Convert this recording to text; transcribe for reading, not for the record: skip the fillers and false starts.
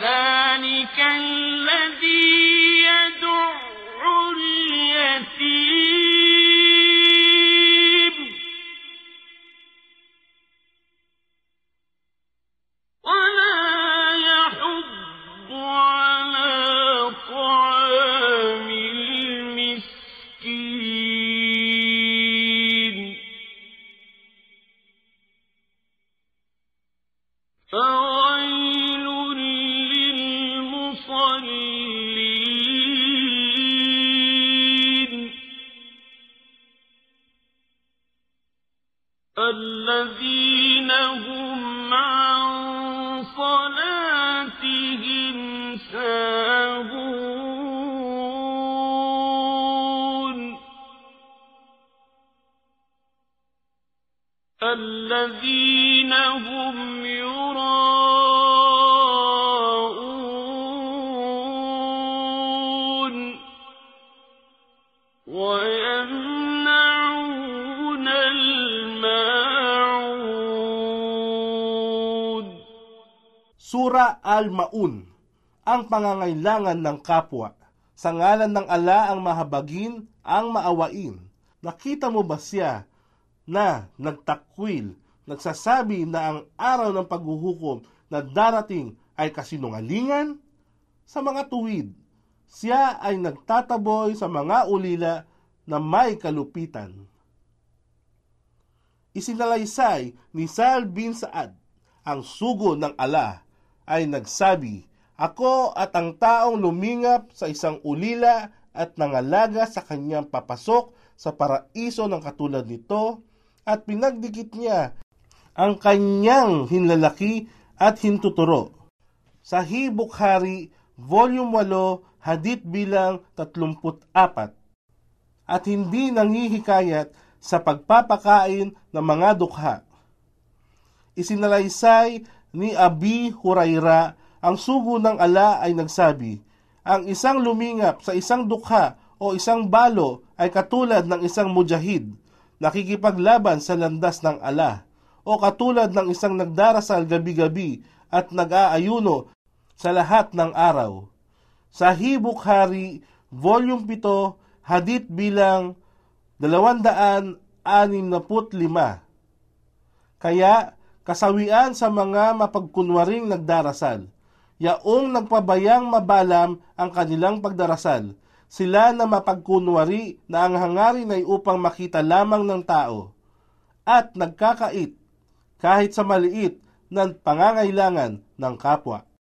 فذلك الذي يدع اليتيم ولا يحض على طعام المسكين فويل للمصلين الذين هم عن صلاتهم ساهون الذين هم يراءون ويمنعون الماعون. Sura Al-Maun, ang pangangailangan ng kapwa. Sa ngalan ng ala ang mahabagin, ang maawain. Nakita mo ba siya na nagtakwil, nagsasabi na ang araw ng paghuhukom na darating ay kasinungalingan? Sa mga tuwid, siya ay nagtataboy sa mga ulila na may kalupitan. Isinalaysay ni Sa'al bin Sa'ad, ang sugo ng ala, ay nagsabi, "Ako at ang taong lumingap sa isang ulila at nangalaga sa kanyang papasok sa paraiso ng katulad nito, at pinagdikit niya ang kanyang hinlalaki at hintuturo." Sahih Bukhari, Volume 8, Hadith bilang 34. At hindi nanghihikayat sa pagpapakain ng mga dukha. Isinalaysay ni Abi Huraira, ang sugo ng ala ay nagsabi, "Ang isang lumingap sa isang dukha o isang balo ay katulad ng isang mujahid, nakikipaglaban sa landas ng ala, o katulad ng isang nagdarasal gabi-gabi at nag-aayuno sa lahat ng araw." Sahih Bukhari, Volume 7, Hadith bilang 265. Kaya, kasawian sa mga mapagkunwaring nagdarasal, yaong nagpabayang mabalam ang kanilang pagdarasal, sila na mapagkunwari na ang hangarin ay upang makita lamang ng tao, at nagkakait kahit sa maliit ng pangangailangan ng kapwa.